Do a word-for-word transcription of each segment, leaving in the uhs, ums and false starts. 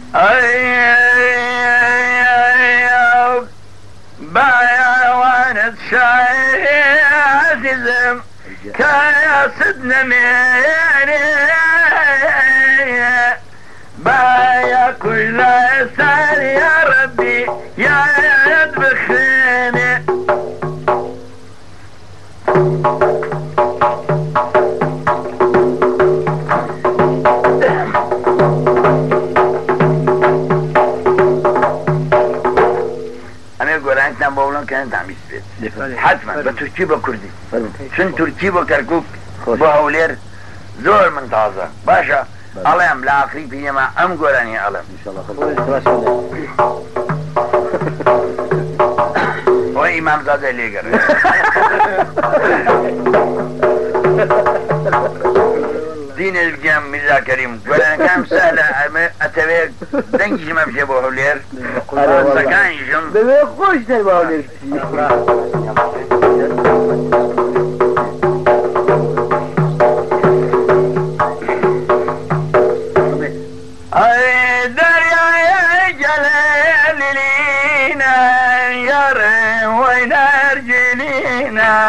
بايوانت شاي عزيزم كايا صدنا ميري بايا كل سار يا ربي يا يد بخيني أنت بقولون كانت عم يثبت حتما بتركي بكردي شن تركي بكركوك بهولير زور من تازة باشا الله يم لا آخری پیما ام گورانی علم ان شاء الله و امام زاده لیگر دين الجام ملا كريم ولا كام سهلة أتبع دنجي ما بشي بوهولير سكان جم ببي خوش تل بوهولير أي دريا جلال لينا يا وين أرجلينا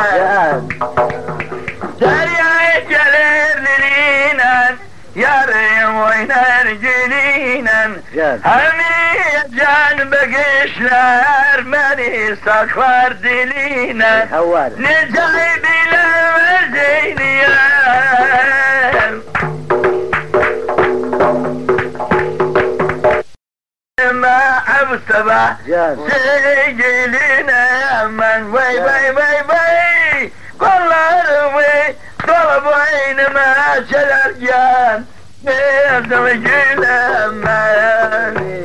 دريا جلال لينا يا وين أرجلينا همي جان بقشلار ماني صخر دلينا نجاي بلا وزينيا ما أبصبح سجلنا يا من وي وي وي وي كل روي طلب عين ما شل الجان بيزوجنا من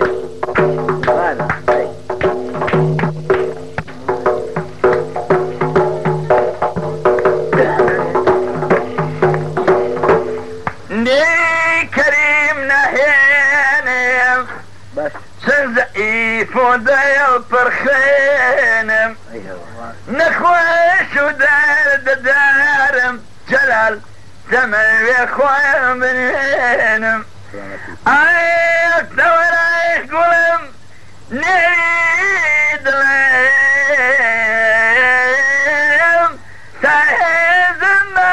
ني كريم نهينا بس سنزقيف ودايل برخينم نخوش ودار دارم جلال سمر يخوي منينم ايك دورايك قولم نريد لهم تهيز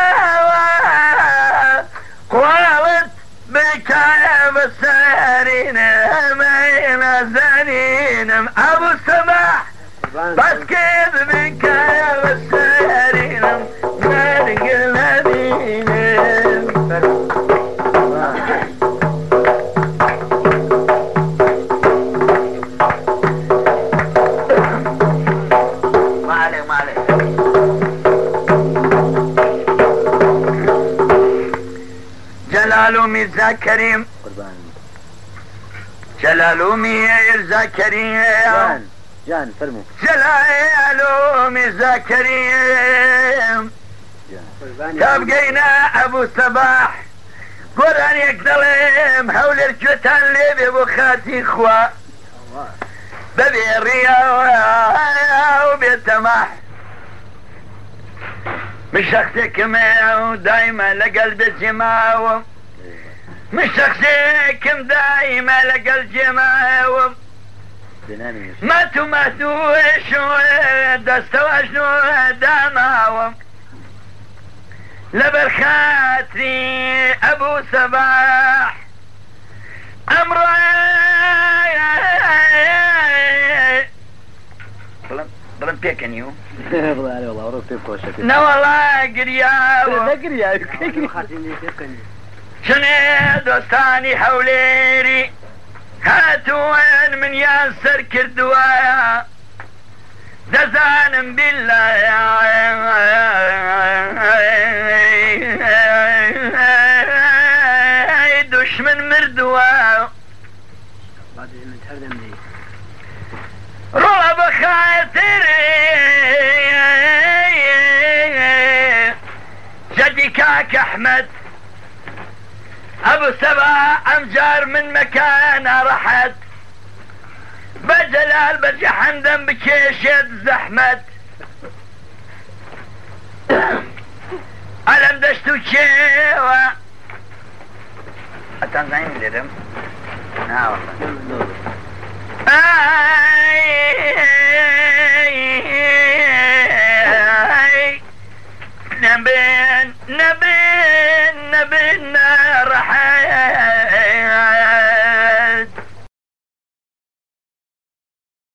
النهوى قوالت بكايا بسارين همين زنينم ابو السماح بس كيف بكايا بسارينم مالك الذين ما عليك ما عليك جلال ميرزا كريم جلال ميرزا كريم جان جان فرمو جلال ميرزا كريم تبقينا ابو صباح قران يكظلم حول الجوتان لي بخاتي خوا ببي الريا وبيتمح مش شخصك ما دايما لقلب الجماوم مش شخصك دايما لقلب الجماوم ماتوا ماتوا شو دستوا شنو دماوم لبرخاتي ابو صباح امر ضرب بيكنيو والله علي والله ورد بيكو شكل لا والله قرياو لا قرياو شنو دوستاني حوليري هاتوا وين من ياسر كردوايا دزان بالله يا دشمن مردوا روح بخاطري جدي كاك احمد ابو سبع امجار من مكان رحت بجلال بجي حمدن بكيشة زحمت ألم دشتو شيوة أتنزعين لدم ها والله نبين نبين نبين رحل